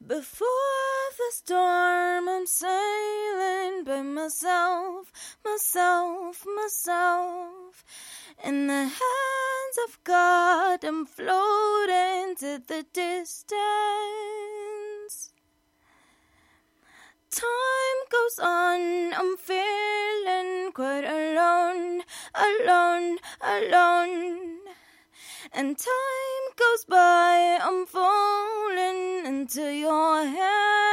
Before the storm, I'm sailing by myself, myself, myself. In the hands of God, I'm floating to the distance. Time goes on, I'm feeling quite alone, alone, alone. And time goes by, I'm falling into your hands.